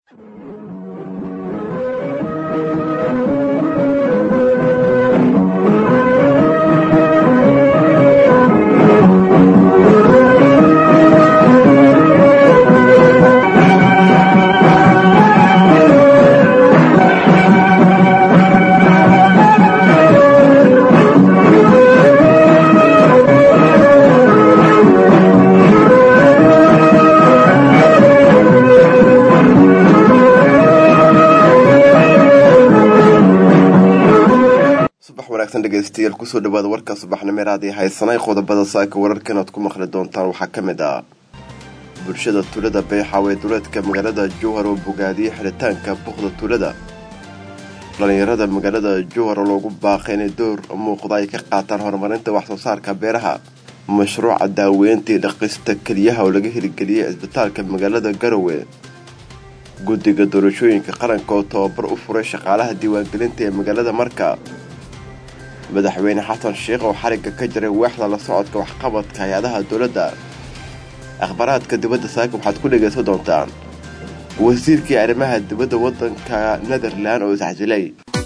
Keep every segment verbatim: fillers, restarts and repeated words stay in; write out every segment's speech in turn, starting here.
dhegeystayaal ku soo dhawaada warka subaxnimo raadi haysanay qodobada saaka wararkan aad ku maqli doontaan waxa kamid ah bulshada tuulada Beexaawe duleedka magaalada Jowhar oo bogaadiyay xiritaanka buuqda tuulada dhalinyarada magaalada Jowhar oo lagu baaqay inay door muuqda ay ka qaataan horumarinta wax soo saarka beeraha mashruuca daaweynta dhaqista kaliyaha oo laga hirgeliyay isbitaalka magaalada Garowe guddiga doorashooyinka qaranka oo tababar u furay shaqaalaha diiwaangelinta ee magaalada Marka madaxweyne xasan sheekh oo xariga ka jiray waaxda la socodka wax qabadka hay'adaha dawladda akhbaraadka dibadda saaka waxaad ku dhageysan doontaan wasiirkii arrimaha dibadda waddanka Netherland oo isxajilay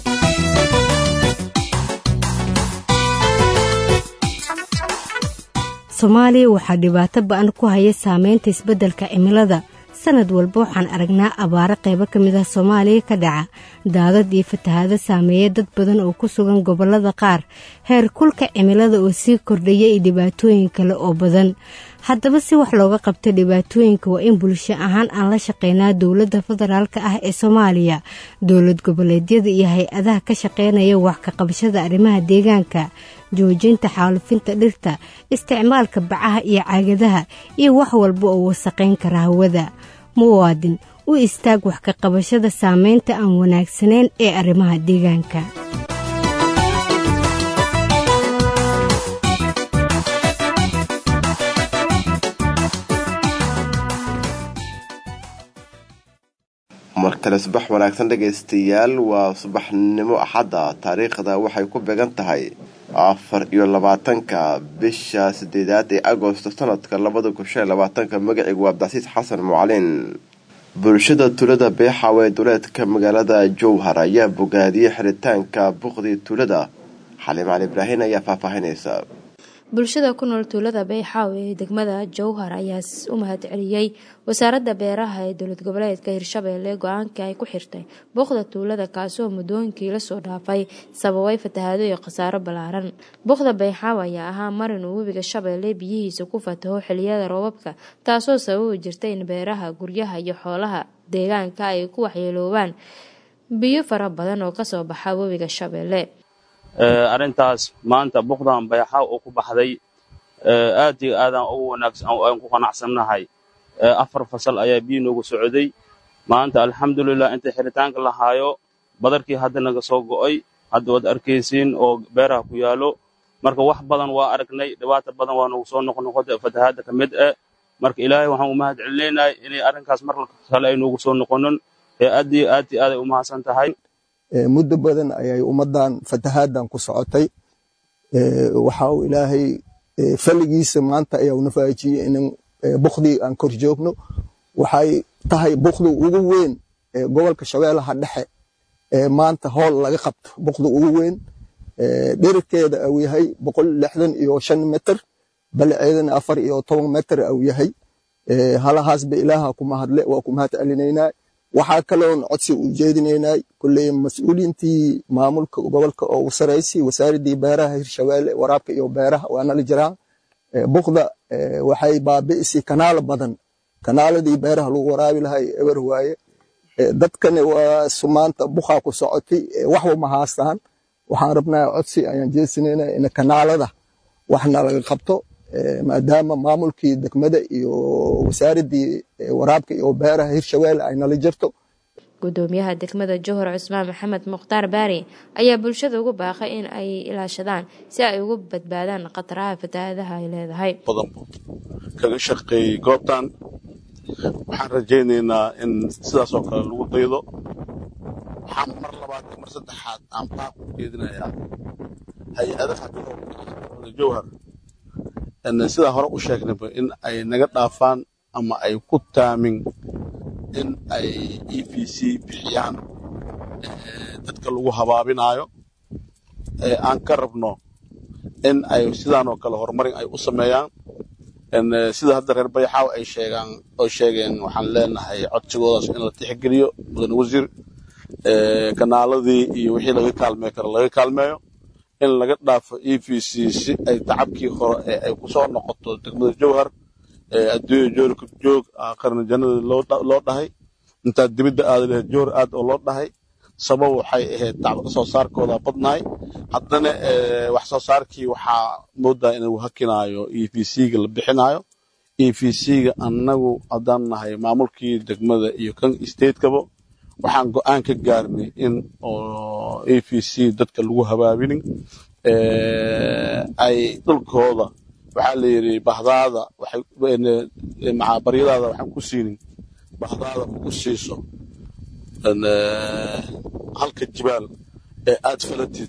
Soomaaliya waxaa dhibaato ba'an ku haya saameynta isbeddelka cimilada sanad walba waxaan aragnaa abaaro qaybo ka mid ah Soomaaliya ka dhaca daadad iyo fatahaado saameeya dad badan oo ku sugan gobollada qaar heer kulka cimilada oo sii kordhaya iyo dhibaatooyin kale oo badan haddaba si wax looga qabto dhibaatooyinka waa in bulsho ahaan aan la shaqeynaa dowladda federaalka ah ee Soomaaliya dowlad goboleedyada iyo hay-adaha ka shaqeynaya wax ka qabashada arrimaha deegaanka joojinta xaalufinta dhirta isticmaalka bacaha iyo caagadaha iyo wax walba oo wasaqayn kara hawada muwaadin u istaag wax ka qabashada saameynta aan wanaagsaneyn ee arrimaha deegaanka markale subax wanaagsan dhageystayaal waa subaxnimo axada taariikhda waxay ku beegan tahay afar iyo labaatanka bisha sideedaad ee Agoosto sanadka labada kun iyo labaatanka magaciigu waa Abdicasiis Xasan Mucalin bulshada tuulada Beexaawe duleedka magaalada Jowhar ayaa bogaadiyay xiritaanka buuqdii tuulada Xaliim Cali Ibraahin ayaa faahfaahinaysa bulshada ku nool tuulada Beexaawe ee degmada Jowhar ayaa u mahadceliyay wasaaradda beeraha ee dowlad goboleedka Hirshabelle go'aanka ay ku xirtay buuqda tuulada kaasoo muddooyinkii la soo dhaafay sababay fatahaado iyo khasaaro ballaaran buuqda Beexaawe ayaa ahaa marin uu webiga Shabeelle biyihiisa ku fataho xilliyada roobabka taasoo sababi jirtay in beeraha guryaha iyo xoolaha deegaanka ay ku waxyeeloobaan biyo fara badan oo ka soo baxa webiga Shabeelle arintaas maanta buuqdan Beexaawe oo ku baxday aad iyo aad aan ugu wanaagsan aan ku qanacsanahay afar fasal ayaa biyo noogu socday maanta alxamdulillah inta xiritaanka la haayo badarkii hadda naga soo go'ay hadda wad arkaysiin oo beeraha ku yaalo marka wax badan waa aragnay dhibaato badan waa noogu soo noqnoqday fatahaada kamid ah marka ilaahay waxaan u mahad celinaynaa inay arinkaas mar kale ay noogu soo noqonin ee aad iyo aad iyo aad ay u mahadsan tahay muddo badan ayay ummadan fatahaadan ku socotay waxa uu ilaahay faligiisa maanta ayaa una faajiyay in buuqdii aan kor joogno waxay tahay buuqdu ugu weyn ee gobolka Shabeellaha Dhexe ee maanta hool laga qabto buuqdu ugu weyn dhererkeeda uu yahay boqol lixdan iyo shan mitir balceedana afar iyo toban mitir uu yahay halahaas ba ilaaha ku mahadle waa ku mahad celinaynaa waxa kale oo codsi u jeedinaynaa kullee mas'uuliyiintii maamulka gobolka oo sareysay wasaaradii beeraha Hirshabelle waraabka iyo beeraha waana la jiraan buuqda waxay baabi'isay kanaal badan kanaaladii beeraha lagu waraabi lahay eber waaye dadkan waa sumaanta buuqa ku socotay wax ma haastaan waxaan rabnaa codsi ayaan jeesinaynaa in kanaalada waxna laga qabto maadaama maamulkii degmada iyo wasaaradii waraabka iyo beeraha Hirshabelle ay nala jirto gudoomiyaha degmada Jowhar Cusmaan Maxamed Mukhtaar Baari ayaa bulshada ugu baaqay in ay ilaashadaan si ay uga badbaadaan qataraha fatahaadaha ay leedahay badan kaga shaqeey goobtan waxaan rajaynaynaa in sidaas oo kale lagu daydo waxaan mar labaad mar saddexaad aan baaq u jeedinayaa hay-adaha Jowhar in sida hore u sheegnay in ay naga dhaafaan ama ay ku taamin in ay e v c bixiyaan dadka lagu habaabinayo aan ka rabno in ay sidaan oo kale horumarin ay u sameeyaan sida hadda reer Bayaxaaw ay sheegaan oo sheegeen waxaan leenahay codsigoodaas in la tixgeliyo mudan wasiir kanaaladii iyo wixii laga kaalmeeyo kara laga kaalmeeyo in laga dhaafo e v c si ay tacabkii hore ee ay ku soo noqoto degmada Jowhar ee adduunyo joorka joog aqarna jannada loo loo dhahay inta dibadda aad leh joor aad oo loo dhahay sabab waxay ahayd tacab soo saarkooda badnaay haddana wax soo saarkii waxa moodaa inuu hakinaayo e v c-ga la bixinayo e v c-ga annagu haddaan nahay maamulkii degmada iyo kan state-kaba waxaan go'aan ka gaarnay in oo e v c dadka lagu habaabinin ay dhulkooda waxaa la yidhi bahdaada waxay macabaryadaada waxaan ku siinin bahdaada ku siiso halka jibaal ee aad falatid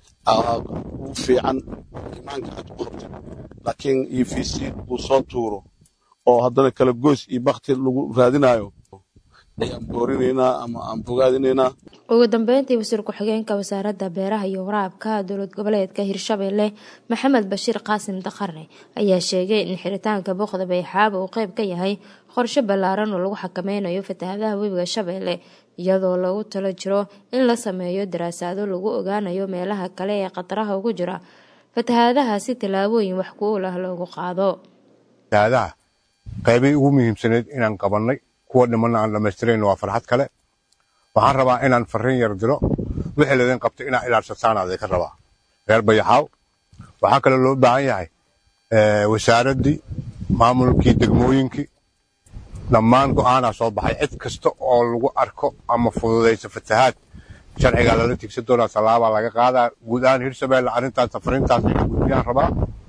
u fiican imaanka aad ku qabtid laakiin e v c uu soo tuuro oo haddana kala goys iyo bakti lagu raadinayo ayaan boorinaynaa ama aan bogaadinaynaa. ugu dambeyntii wasiir ku-xigeenka wasaaradda beeraha iyo waraabka dowlad goboleedka Hirshabelle Maxamed Bashiir Qaasim Daqarne ayaa sheegay in xiritaanka booqda Bayaxaaw uu qayb ka yahay qorshe ballaaran oo lagu xakameynayo fatahaadaha webiga Shabeelle iyadoo lagu talo jiro in la sameeyo daraasado lagu ogaanayo meelaha kale ee qataraha ugu jira fatahaadaha si tallaabooyin wax ku ool ah loogu qaado. fatahaadaha qaybay ugu muhiimsaneed inaan qabanay kuwa dhiman aan dhammaystirayn waa farxad kale waxaan rabaa inaan fariin yar diro wixii laga qabto inaan ilaashataan aad ka rabaa reer Bayaxaaw waxa kale loo baahan yahay ee wasaaradii maamulkii degmooyinkii dhammaan go'aana soo baxay cid kasta oo lagu arko ama fududeysa fatahaad sharciga lala tigsan doona talaabo laga qaadaa guud ahaan Hirshabelle arintaas fariintaas inuu gudbiyaan rabaa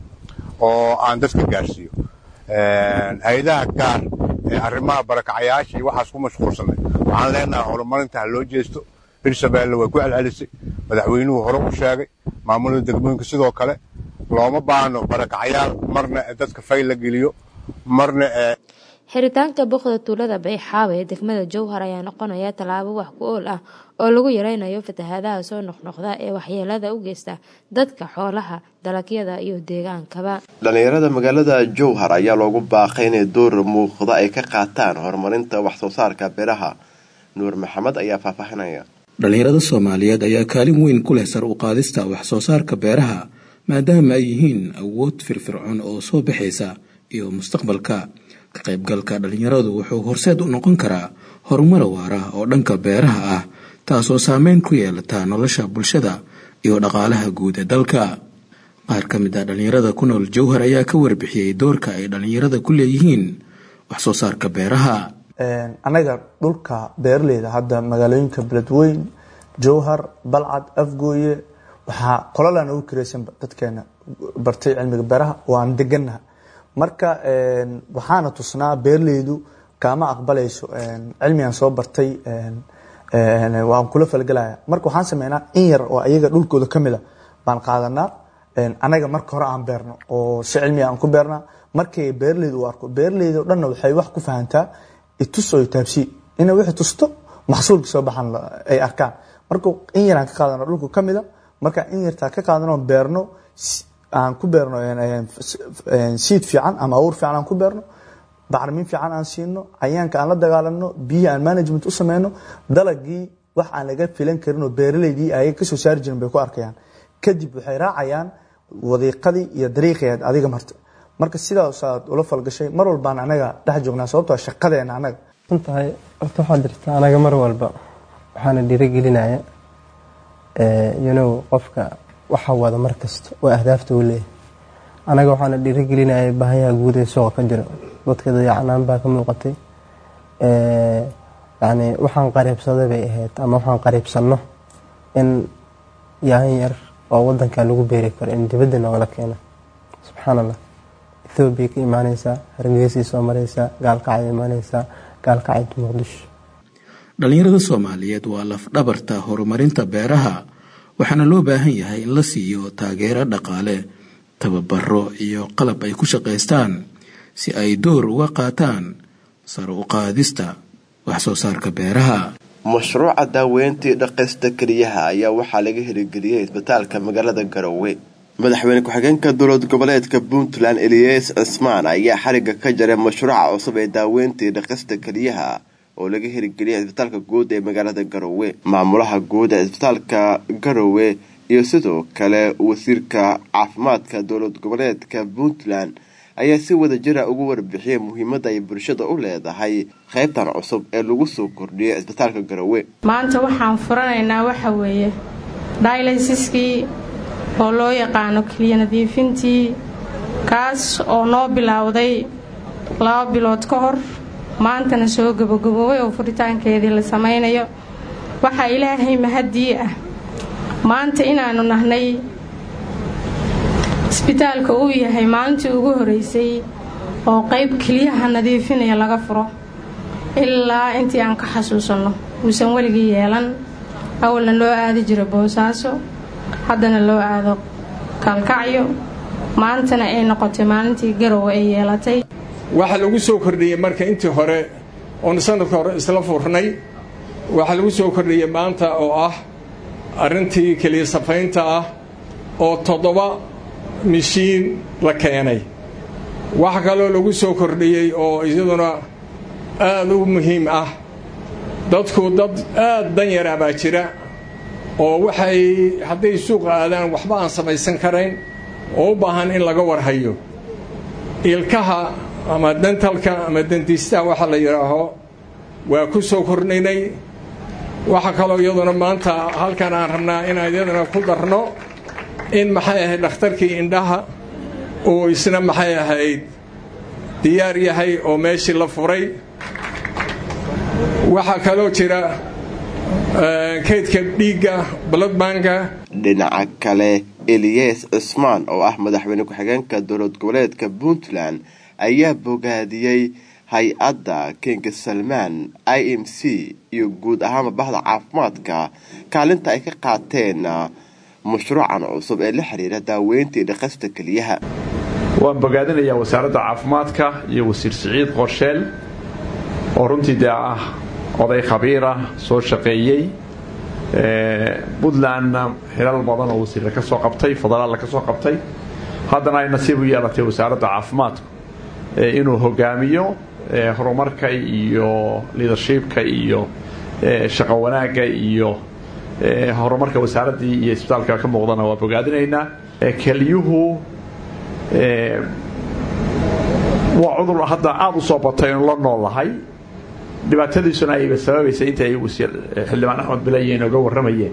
oo aan dadka gaarsiiyo een hay'adaha gaar ee arrimaha barakacayaasha waxaas ku mashquulsanay waxaan leenahay horumarinta loo jeesto Hirshabelle way ku celcelisay madaxweynuhu hore u sheegay maamulka degmooyinka sidoo kale looma baahno barakacayaal marna dadka fayl la geliyo marna xiritaanka booqda tuulada Bayaxaaw ee degmada Jowhar ayaa noqonaya tallaabo wax ku ool ah oo lagu yareynayo fatahaadaha soo noqnoqda ee waxyeelada u geysta dadka xoolaha dalagyada iyo deegaankaba. dhalinyarada magaalada Jowhar ayaa loogu baaqay inay door muuqda ay ka qaataan horumarinta wax soo saarka beeraha. Nuur Maxamed ayaa faahfaahinaya. dhalinyarada Soomaaliyeed ayaa kaalin weyn ku leh sar u qaadista wax soo saarka beeraha maadaama ay yihiin awood firfircoon oo soo baxaysa iyo mustaqbalka. ka qaybgalka dhalinyaradu wuxuu horseed u noqon karaa horumar waara oo dhanka beeraha ah taasoo saameyn ku yeelata nolosha bulshada iyo dhaqaalaha guud ee dalka. qaar ka mid ah dhalinyarada ku nool Jowhar ayaa ka warbixiyay doorka ay dhalinyarada ku leeyihiin wax soo saarka beeraha. een anaga dhulka beerleyda hadda magaalooyinka Beledweyne, Jowhar, Balcad, Afgooye waxa qolalaan ugu kireysan dadkeena bartay cilmiga beeraha waan deganahay marka een waxaana tusnaa beerleydu kama aqbalayso een cilmigan soo bartay een een waan kula falgalaya marka waxaan sameeynaa in yar oo ayaga dhulkooda kamida baan qaadanaa een anaga marka hore aan beerno oo si cilmi aan ku beernaa markay beerleydu u arko beerleydu dhanna waxay wax ku fahantaa ituso taabsi ina wixii tusto maxsuulka soo baxan ay arkaan marka in yar aan ka qaadano dhulka kamida marka in yarta ka qaadano beerno aan ku beerno een seed fiican ama awr fiican aan ku beerno bacrimin fiican aan siino cayaanka aan la dagaalano biyo aan management u sameeyno dalagii wax aan laga filan karin oo beeraleydii ay ka soo saar jireen bay ku arkayaan kadib waxay raacayaan wadiiqadii iyo dariiqeed adiga marta marka sidaas aad ula falgashay mar walba anaga dhex joognaa sababtoo shaqadeena anaga intaay horta waxaa jirta anaga mar walba waxaana dhiirigelinaya ee you know qofka waxa wada markasta oo ahdaafta u leeyahay anaga waxaana dhiirigelinaya baahiyaha guud ee suuqa ka jira dadka dayacanaan baa ka muuqatay ee yani waxaan qareebsaday bay ahayd ama waxaan qareebsano in yahan yar oo wadanka lagu beeri karo in dibadda noola keeno subxaanallah Ethiopia ka imaanaysa Hargeysa soo maraysa gaalkacay imaanaysa gaalkacay Muqdisho. dhalinyarada Soomaaliyeed waa laf dhabarta horumarinta beeraha waxaana loo baahan yahay in la siiyo taageero dhaqaale tababaro iyo qalab ay ku shaqeystaan si ay door uga qaataan sar u qaadista wax soo saarka beeraha. mashruuca daaweyntii dhaqista kaliyaha ayaa waxaa laga hirgeliyay isbitaalka magaalada Garowe. madaxweyne ku-xigeenka dowlad goboleedka Puntland Elias Cismaan ayaa xariga ka jaray mashruuca cusub ee daaweyntii dhaqista kaliyaha oo laga hirgeliyay isbitaalka guud ee magaalada Garowe. maamulaha guud ee isbitaalka Garowe iyo sidoo kale wasiirka caafimaadka dowlad goboleedka Puntland ayaa si wada jir ah ugu warbixiyay muhiimadda ay bulshada u leedahay qaybtan cusub ee lagu soo kordhiyay isbitaalka Garowe. maanta waxaan furanaynaa waxa weeye dialysiskii oo loo yaqaano kaliya nadiifintii kaas oo noo bilowday laba bilood ka hor maantana soo gabagaboobay oo furitaankeedii la samaynayo. waxaa ilaahay mahadii ah maanta inaanu nahnay isbitaalka uu yahay maalintii ugu horeysay oo qayb kaliyaha nadiifinaya laga furo ilaa intii aan ka xasuusano uusan weligii yeelan. awalna loo aadi jiray Boosaaso, haddana loo aado Kalkacyo, maantana ay noqotay maalintii Garowe ay yeelatay. waxa lagu soo kordhiyay marka intii hore oo sanadka hore isla furnay waxa lagu soo kordhiyay maanta oo ah arintii kaliya safaynta ah oo toddoba mishiin la keenay. waxa kale lagu soo kordhiyay oo iyaduna aad u muhiim ah dadku dad aad dan yar ah baa jira oo waxay hadday suuq aadaan waxba aan samaysan karayn oo u baahan in laga warhayo. ilkaha ama dentalka ama dentista waxa la yiraaho waa ku soo kordhinay. waxa kale iyaduna maanta halkan aan rabnaa in ayadana ku darno in maxay ahayd dhakhtarkii indhaha oo isna maxay ahayd diyaar yahay oo meeshii la furay. waxa kaloo jira kaydka dhiigga blood banka. dhinaca kale Elias Cismaan oo ah madaxweyne ku-xigeenka dowlad goboleedka Puntland ayaa bogaadiyay hay-adda King Salman I M C iyo guud ahaan bahda caafimaadka kaalinta ay ka qaateen mashruucan cusub ee la xiriira daaweynta dhaqista kaliyaha. waan bogaadinayaa wasaaradda caafimaadka iyo wasiir Siciid Qorsheel oo runtii ah oday khabiir ah soo shaqeeyay ee Puntland xilal badan oo wasiir ka soo qabtay fadlan ka soo qabtay haddana ay nasiib u yeelatay wasaaradda caafimaadka inuu hogaamiyo horumarka iyo leadershipka iyo shaqo wanaagga iyo horumarka wasaaradda iyo isbitaalka ka muuqdana waa bogaadinaynaa. kaliyuhu ee waa cudur hadda aad u soo batay in la noolahay dhibaatadiisuna ay sababaysay inta ay wasiir xildhibaan Axmed Bilayeen uga waramayeen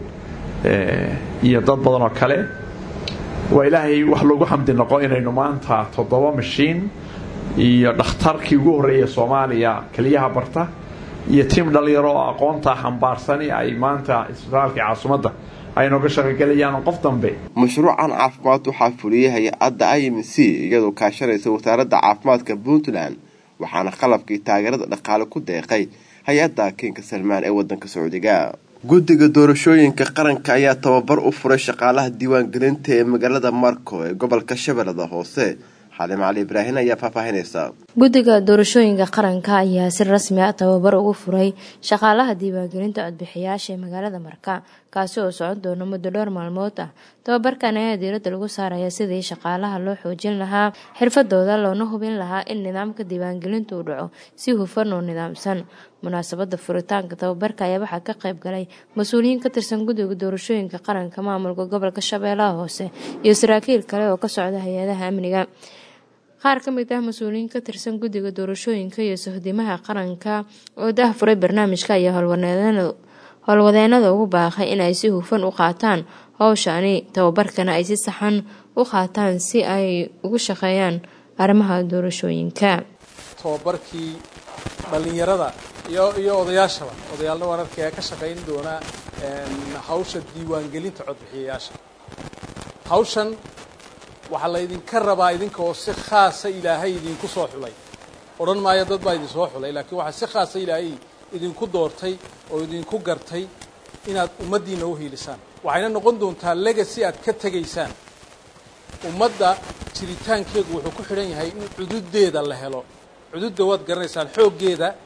iyo dad badan oo kale. waa ilaahay wax lagu xamdi noqo inaynu maanta toddoba mashiin iyo dhakhtarkii ugu horeeyay Soomaaliya kaliyaha barta iyo tiim dhalinyaro oo aqoonta xambaarsani ay maanta isbitaalka caasimada ay nooga shaqeeyaan qof dambe. mashruucan caafimaad waxaa fuliyay hay-adda I M C iyadoo kaashanaysa wasaaradda caafimaadka Puntland waxaana qalabkii taageerada dhaqaale ku deeqay hay-adda King Salman ee wadanka Sacuudiga. guddiga doorashooyinka qaranka ayaa tababar u furay shaqaalaha diiwaangelinta ee magaalada Marko ee gobolka Shabeellada Hoose. Xaliim Ali Ibraahin ayaa faahfaahinaysa. guddiga doorashooyinka qaranka ayaa si rasmi ah tababar ugu furay shaqaalaha diiwaangelinta codbixiyaasha ee magaalada Marka kaasi oo socon doona muddo dhowr maalmood ah. tababarkan ayaa diiradda lagu saaraya sidii shaqaalaha loo xoojin lahaa xirfadooda loona hubin lahaa in nidaamka diiwaangelintu uu dhaco si hufan oo nidaamsan. munaasabada furitaanka tababarka ayaa waxaa ka qayb galay mas'uuliyiin ka tirsan guddiga doorashooyinka qaranka maamulka gobolka Shabeellaha Hoose iyo saraakiil kale oo ka socda hay'adaha amniga. qaar ka mid ah mas'uuliyiin ka tirsan guddiga doorashooyinka iyo sahdimaha qaranka oo daahfuray barnaamijka ayaa howlwadeenada ugu baaqay in ay si hufan u qaataan hawshani tababarkana ay si saxan u qaataan si ay ugu shaqeeyaan arrimaha doorashooyinka. tababarkii dhalinyarada iyo iyo odayaashaba odayaalna wararka ka shaqeyn doona hawsha diiwaangelinta codbixiyayaasha. hawshan waxa la idinka rabaa idinka oo si khaas ah Ilaahay idinku soo xulay. oran maayo dad baa idin soo xulay laakiin waxa si khaas ah Ilaahay idinku doortay oo idinku gartay inaad ummadiina u hiilisaan. waxayna noqon doontaa legacy aad ka tagaysaan. ummadda jiritaankeedu wuxuu ku xiran yahay in xuduudeeda la helo. xuduudda waad garanaysaan xooggeeda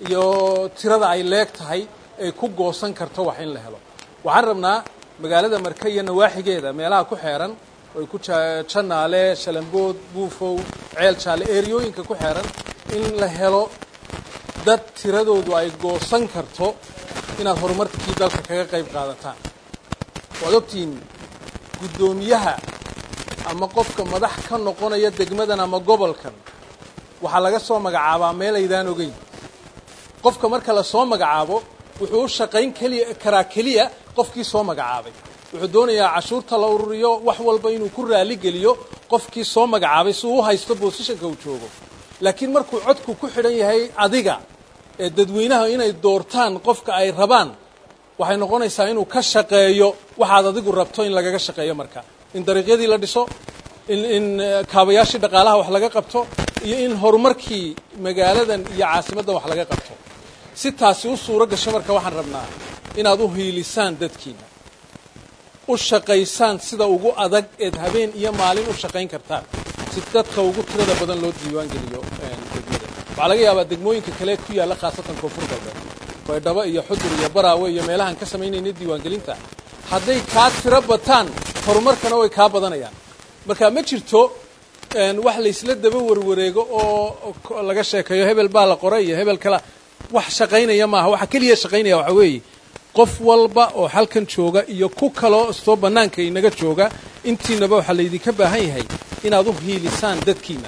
iyo tirada ay leeg tahay ay ku goosan karto wax in la helo waxaan rabnaa magaalada Marka iyo nawaaxigeeda meelaha ku xeeran oo ku Janaale Shalambood Buufow Ceel Jaale eeriyooyinka ku xeeran in la helo dad tiradoodu ay goosan karto inaad horumarkii dalka kaga qayb qaadataan waad ogtiin gudoomiyaha ama qofka madax ka noqonaya degmadan ama gobolkan waxa laga soo magacaabaa meel aydaan ogeyn qofka marka la soo magacaabo wuxuu shaqayn kaliya karaa kaliya qofkii soo magacaabay wuxuu doonayaa cashuurta la ururiyo wax walba inuu ku raali geliyo qofkii soo magacaabay si uu haysto positionka uu joogo laakiin markuu codku ku xidhan yahay adiga ee dadweynaha inay doortaan qofka ay rabaan waxay noqonaysaa inuu ka shaqeeyo waxaad adigu rabto in lagaga shaqeeyo marka in dariiqyadii la dhiso in in kaabayaashii dhaqaalaha wax laga qabto iyo in horumarkii magaaladan iyo caasimadda wax laga qabto si taasi u suuro gasho marka waxaan rabnaa inaad u hiilisaan dadkiina u shaqaysaan sida ugu adag ee habeen iyo maalin u shaqayn kartaan si dadka ugu tirada badan loo diiwaan geliyo degmada waxa laga yaabaa degmooyinka kale ku yaala khaasatan koonfur galbeed Baydhabo iyo Xudur iyo Baraawe iyo meelahan ka sameynayna diiwaan gelinta hadday ka tiro bataan horumarkana way ka badanayaan marka ma jirto een wax la isla daba warwareego oo laga sheekayo hebel baa la qoray iyo hebel kala wax shaqaynaya maaha waxa kaliya shaqaynaya waxa weeye qof walba oo halkan jooga iyo ku kalo soo banaanka inaga jooga intiinaba waxa la idinka baahan yahay inaad u hiilisaan dadkiina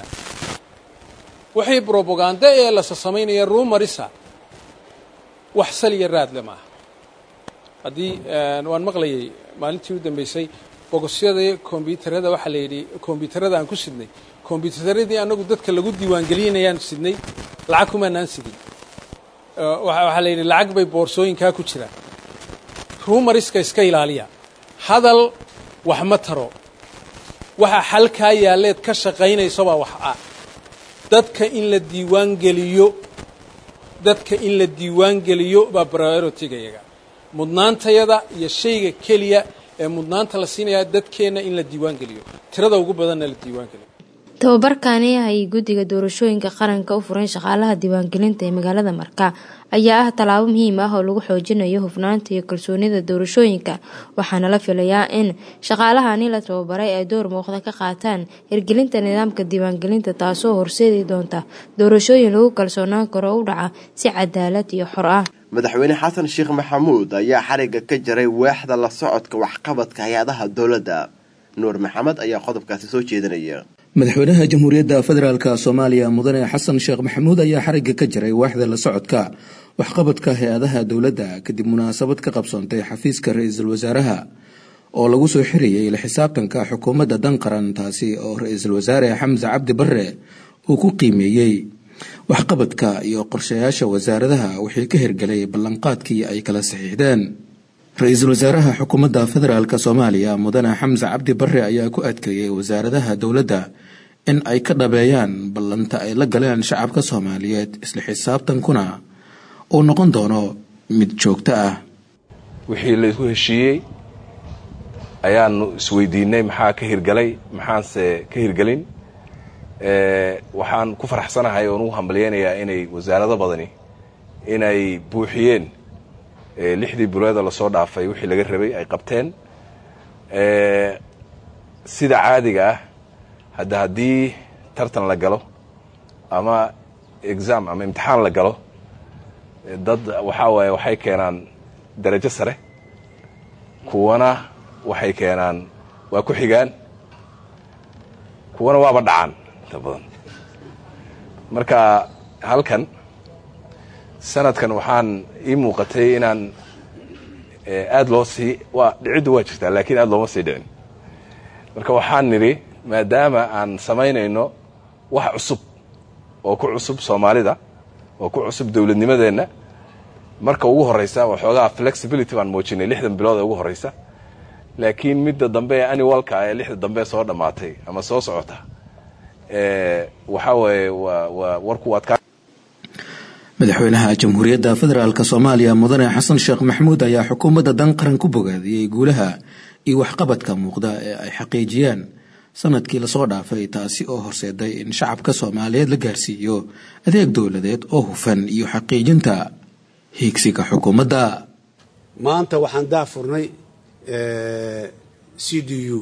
wixii propaganda ee la sameynaya rumarisa wax saliya raad lama hadii waan maqlayay maalintii u dambeysay bogosyada kombiyuutarada waxa la yiri kombiyuutarada aan ku sidnay kombiyuutaradii anagu dadka lagu diiwaan gelinayaan sidnay lacag kuma naan sidin waxa la yiri lacag bay boorsooyinka ku jiraan rumariska iska ilaaliya hadal wax ma taro waxa xalka yaaleed ka shaqaynayso baa wax ah dadka in la diiwaan geliyo dadka in la diiwaan geliyo baa priority-ga iyaga mudnaantayada iyo shayga kaliya ee mudnaanta la siinaya dadkeena in la diiwaan geliyo tirada ugu badanna la diiwaan geliyo tababarkani ay guddiga doorashooyinka qaranka u furan shaqaalaha diiwaangelinta ee magaalada Marka ayaa ah talaabo muhiim ah oo lagu xoojinayo hufnaanta iyo kalsoonida doorashooyinka waxaana la filayaa in shaqaalahani la tababaray ay door muuqda ka qaataan hirgelinta nidaamka diiwaangelinta taasoo horseedi doonta doorashooyin lagu kalsoonaan karo u dhaca si cadaalad iyo xor ah madaxweyne xasan sheekh maxamuud ayaa xariga ka jaray waaxda la socodka waxqabadka hay'adaha dawladda nuur maxamed ayaa qodobkaasi soo jeedinaya madaxweynaha jamhuuriyadda federaalka Soomaaliya mudane xasan sheekh maxamuud ayaa xariga ka jaray waaxda la socodka waxqabadka hay'adaha dawladda kadib munaasabad ka qabsoontay xafiiska ra'iisul wasaaraha oo lagu soo xiriyay la xisaabtanka xukuumadda dan qaran taasi oo ra'iisul wasaare Xamza Cabdi Barre uu ku qiimeeyay waxqabadka iyo qorshayaasha wasaaradaha wixii ka hirgalay ballanqaadkii ay kala saxiixdeen ra'iisul wasaaraha xukuumadda federaalka Soomaaliya mudane Xamza Cabdi Barre ayaa ku adkeeyay wasaaradaha dawladda in ay ka dhabeeyaan ballanta ay la galeen shacabka Soomaaliyeed isla xisaabtankuna oo noqon doono mid joogto ah wixii la isku heshiiyay ayaanu isweydiinay maxaa ka hirgalay maxaanse ka hirgalin ee waxaan ku faraxsanahay oo ugu hambalyeeynaya inay wasaarado badani inay buuxiyeen ee lixdii bilood la soo dhaafay wixii laga rabay ay qabteen ee sida caadiga ah hadda hadii tartan la galo ama exam ama imtixaan la galo dad waxa way waxay keenaan darajo sare kuwana waxay keenaan waa ku xigaan kuwana waaba dhacaan inta badan marka halkan sanadkan waxaan ii muuqatay inaan aad loo sii waa dhicid waa jirtaa laakiin aad looma sii dhicin marka waxaan niri maadaama aan samaynayno wax cusub oo ku cusub Soomaalida oo ku cusub dawladnimadeena marka ugu horeysa waxoogaa flexibility baan muujinay lixdan bilood ugu horeysa laakiin midda dambe ee annualka ee lixda dambe soo dhamaatay ama soo socota ee waxa way waa warku waad ka madaxweynaha jamhuuriyadda federaalka Soomaaliya mudane xasan sheekh maxamuud ayaa xukuumadda dan qaran ku bogaadiyay guulaha iyo waxqabadka muuqda ee ay xaqiijiyeen sanadkii lasoo dhaafay taasi oo horseeday in shacabka soomaaliyeed la gaarsiiyo adeeg dowladeed oo hufan iyo xaqiijinta hiigsiga xukuumadda. maanta waxaan daafurnay c d u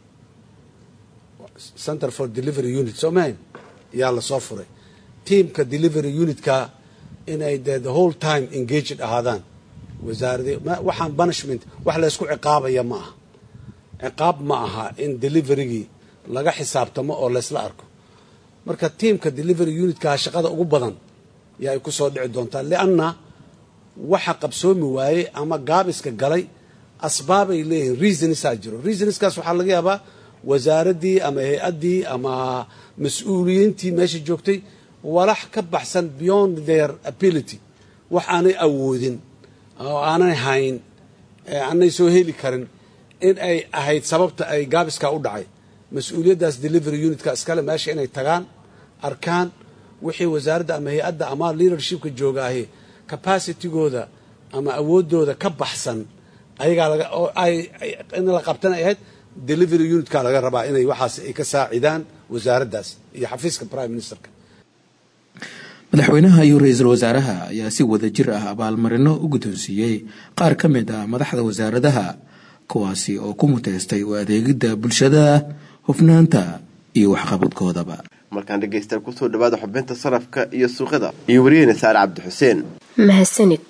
Center for Delivery Unit Soomaaliya yaa la soo furay teamka delivery unitka inay the whole time engaged ahaadaan wasaaradii waxaan punishment wax la isku ciqaabaya ma aha ciqaab ma aha in deliverygii laga xisaabtamo oo la isla arko marka teamka delivery unitka shaqada ugu badan yaa ay ku soo dhici doontaa lianna waxa qabsoomi waayey ama gaabiska galay asbaabay leeyihiin reasonsaa jiro reasonskaas waxaa laga yaabaa wasaaradii ama hay-addii ama mas-uuliyiintii meesha joogtay walax ka baxsan beyond their ability wax aanay awoodin oo aanay hayn aanay soo heli karin in ay ahayd sababta ay gaabiska u dhacay mas-uuliyaddaas delivery unitka iskale meesha inay tagaan arkaan wixii wasaaradda ama hay-adda ama leadershipka joogaahe capacitygooda ama awooddooda ka baxsan ayagaa laga oo ay in la qabtan ay ahayd delivery unitka laga rabaa inay waxaas ay ka saacidaan wasaaraddaas iyo xafiiska prime ministerka. madaxweynaha iyo ra-iisul wasaaraha ayaa si wada jir ah abaalmarino u guddoonsiiyey qaar ka mid ah madaxda wasaaradaha kuwaasi oo ku muteystay u adeegidda bulshada hufnaanta iyo waxqabadkoodaba. markaan dhegeystayaal kusoo dhawaada xubinta sarafka iyo suuqyada iyo wariyeyna saare cabdi xuseen. mahadsanid.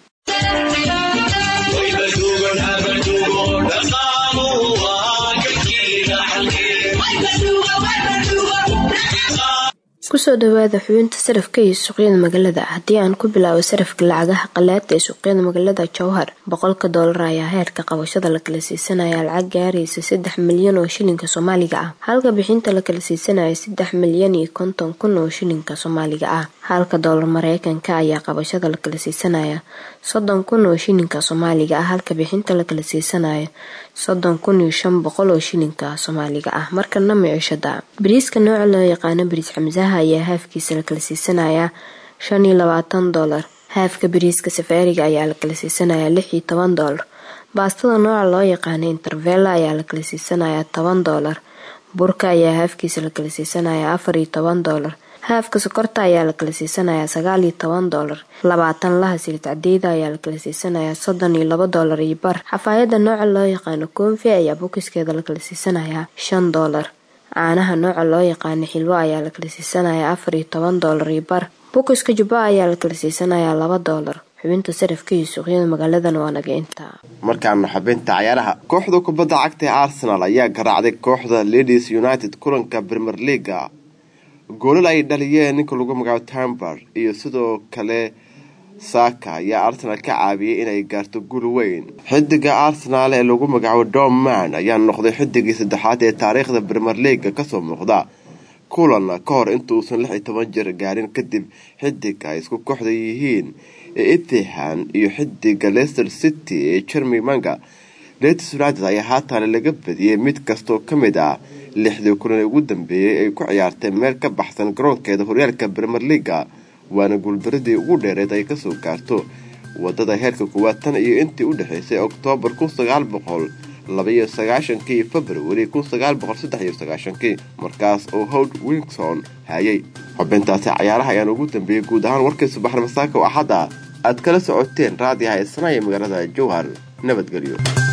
kusoo dhawaada xubinta sarafka iyo suuqyada magaalada. haddii aan ku bilaabo sarafka lacagaha qalaada ee suuqyada magaalada Jowhar, boqolka doolar ayaa heerka qabashada la kala siisanaya lacag gaaraysa saddex milyan oo shilinka Soomaaliga ah, halka bixinta la kala siisanaya saddex milyan iyo konton kun oo shilinka Soomaaliga ah. halka doolar Mareykanka ayaa qabashada la kala siisanaya soddon kun oo shilinka Soomaaliga ah, halka bixinta la kala siisanaya soddon kun iyo shan boqol oo shilinka Soomaaliga ah. markana maciishada, bariiska nooca loo yaqaan bariis xamsaha ayaa haafkiisa la kala siisanaya shan iyo labaatan doolar, haafka bariiska safaariga ayaa la kala siisanaya lix iyo toban doolar, baastada nooca loo yaqaan intervella ayaa la kala siisanaya toban doolar, burka ayaa haafkiisa la kala siisanaya afar iyo toban doolar, haafka sokorta ayaa la kala siisanaya sagaal iyo toban doolar, labaatan laha saliid cadeeda ayaa la kala siisanaya soddon iyo laba doolar iyo bar. xafaayada nooca loo yaqaan koonfi ayaa bokiskeeda la kala siisanaya shan doolar, caanaha nooca loo yaqaan xilwo ayaa la kala siisanaya afar iyo toban doolar iyo bar, bokiska jubba ayaa la kala siisanaya laba doolar. xubinta sarafka iyo suuqyada magaaladan waa naga intaa. markaana xubinta ciyaaraha, kooxda kubadda cagta ee Arsenal ayaa garaacday kooxda Leeds United kulanka Premier League. goolal ay dhaliyeen ninka lagu magacaabo Tambar iyo sidoo kale Saka ayaa Arsenal ka caawiyay inay gaarto guul weyn. xidiga Arsenal ee lagu magacaabo Dortmund ayaa noqday xidigii saddexaad ee taariikhda Premier League ka soo muuqda kulan ka hor inta uusan lix iyo toban jir gaarin, kadib xidiga ay isku kooxda yihiin ee Etihad iyo xidiga Leicester City ee Jeremy Manga. Leeds United ayaa haatan laga badiyay mid kastoo ka mid ah lixdii kulan ugu dambeeyay ay ku ciyaartay meel ka baxsan garoonkeeda horyaalka Premier League, waana guuldaradii ugu dheereed ay kasoo gaarto wadada heerka kuwaad tan iyo intii u dhaxaysay Oktoobar kun sagaal boqol laba iyo sagaashan iyo February kun sagaal boqol saddex iyo sagaashan, markaas oo Howard Wilson hayay. xubintaasi ciyaaraha ayaan ugu dambeeyay guud ahaan warkii subaxnimo saaka oo axada aad kala socoteen raadiyaha Isnaa ee magaalada Jowhar. nabadgelyo.